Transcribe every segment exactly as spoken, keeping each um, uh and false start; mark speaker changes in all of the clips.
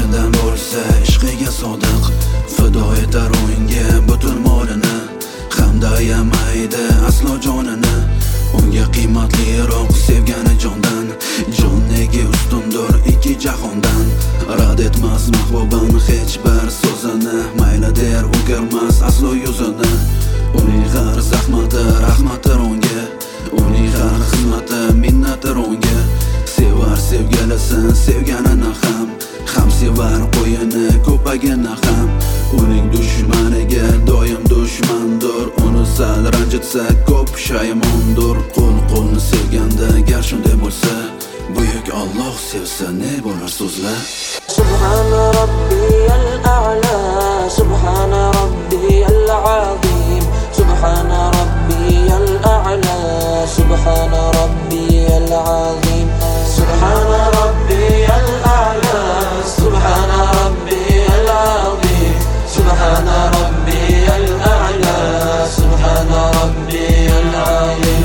Speaker 1: Chindan bo'lsa ishqiga sodiq, fido etar o'yinga butun molini, hamda ayamaydi aslo jonini. Unga qiymatliroq sevgani jondan, jon nega ustundir ikki jahondan. Rad etmas mahbubam hech bir so'zini, mayli der o'girmas aslo yuzini. Uning har zahmati rahmatir unga, uning har xizmati minnatir unga. Sevar sevgilisin sevganini ham, ham sevar qo'yini ko'pagini ham. Uning dushmaniga doim dushmandir, uni sal ranjitsa ko'p shaymondir. Qo'l qo'lni sevganda gar shunday bo'lsa, buyuk Alloh sevsa ne bo'lar so'zlar.
Speaker 2: Subhana robbiyal a'la, subhana robbiyal azim, subhana robbiyal a'la, subhana robbiyal azim, subhana robbiyal a'la, subhana robbiyal azim, subhana robbiyal a'la, subhana robbiyal azim.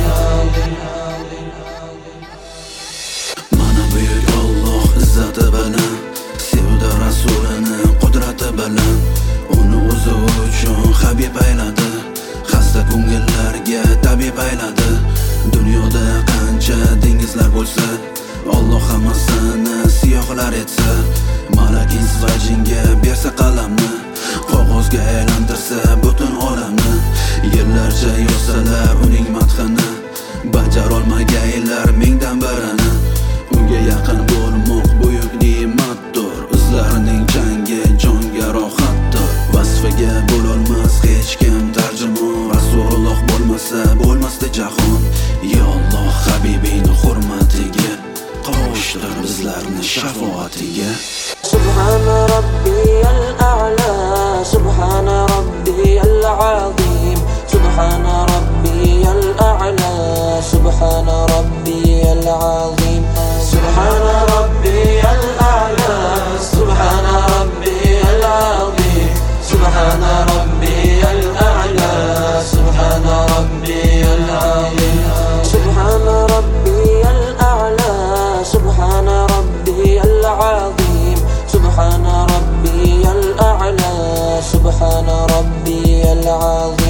Speaker 1: Mana buyuk Alloh izzati bilan, sevdi rasulini qudrati bilan. Uni o'zi uchun habib ayladi, xasta ko'ngillarga tabib ayladi. Dunyoda qancha dengizlar bo'lsa, Alloh hammasini siyohlar etsa. Malak ins va jinga bersa qalamni, qog'ozga aylantirsa butun olamni. Yillarcha yozsalar uning madhini, bajarolmagaylar mingdan birini. Unga yaqin bo'lmoq buyuk ne'matdir, izlarining jangi jonga rohatdir. Vasfiga bo'lolmas hech kim tarjimon, Rasululloh bo'lmasa bo'lmasdi jahon. Ya Alloh habibing hurmatiga, qovushtir bizlarni shafoatiga.
Speaker 2: Subhana robbiyal a'la, subhana robbiyal azim, subhana robbiyal a'la, subhana robbiyal azim, subhana robbiyal a'la, subhana robbiyal azim, subhana robbiyal a'la, subhana robbiyal azim, subhana robbiyal a'la, subhana robbiyal azim, subhana robbiyal a'la, subhana robbiyal azim.